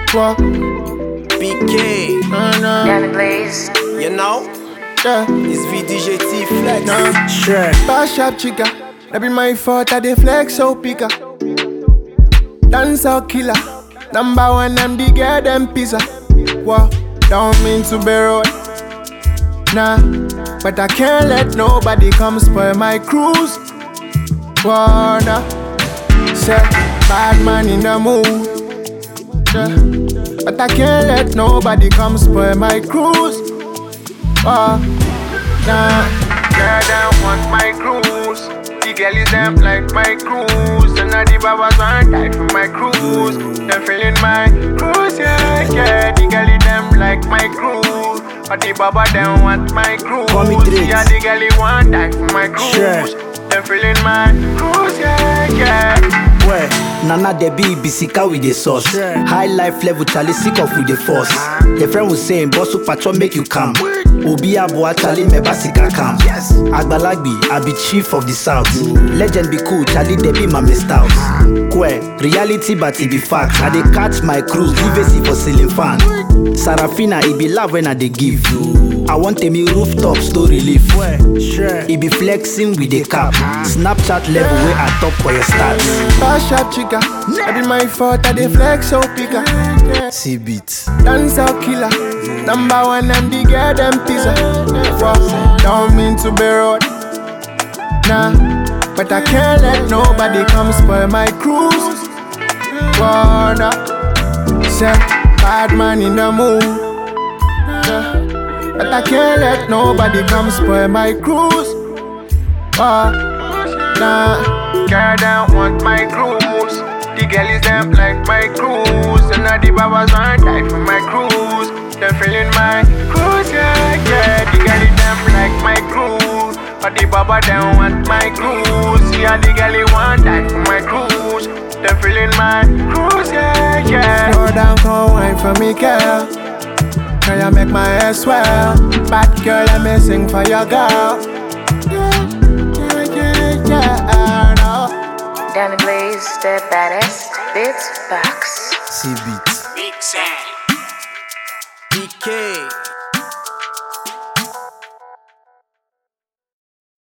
What? PK, Danny Blaze. you know, Yeah. it's VDJT Flex. Nah. Sure. Bash up chica. That be my fault I dey flex so pika. Dance out killer. Number one, I'm the girl them pizza. What? Don't mean to be rude. Nah. But I can't let nobody come spoil my cruise. Whoa, nah. Say, bad man in the mood. Yeah. But I can't let nobody come spoil my cruise. Nah. Girl, them want my cruise. The girlies them like my cruise. And all the babas want die for my cruise. Them feeling my cruise, yeah, yeah. The girlie them like my cruise. But the baba them want my cruise. Call me Drake. Yeah, the girlie want die for my cruise. Sure. Them feeling my cruise, yeah, yeah. Well, Nana Debbie Bisika with the sauce. Sure. High life level, Charlie sick off with the force. The friend was saying, Boss Patrol make you come. Obi Aboa Charlie me basika come. Yes. Agbalagbi, I be chief of the south. Legend be cool, Charlie Debbie my messed out. Kwe, reality but it be fact. I dey catch my cruise, leave for ceiling fan. Sarafina, it be love when I dey give. I want a me rooftop story relief. Sure. It be flexing with the cap. Snapchat level where I top for your stats. Bash up chica. That be my fault I dey flex so pika. See beats. Dance out killer. Number one, I'm the girl them pizza. Don't mean to be rude. Nah. But I can't let nobody come spoil my cruise. Whoa, nah. Say, bad man in the mood. Yeah. But I can't let nobody come spoil my cruise. Nah. Girl, them want my cruise. The girlies them like my cruise. And all the babas want die for my cruise. Them feeling my cruise, yeah, yeah. The girlies them like my cruise. But the baba them want my cruise. Yeah, the girlie want die for my cruise. Them feeling my cruise, yeah, yeah. Slow down, come wine for me, girl. Can you make my hair swell? Bad girl, let me sing for your girl. Yeah, no. Danny Blaze, the baddest beats box. See beats. Big Sam, PK.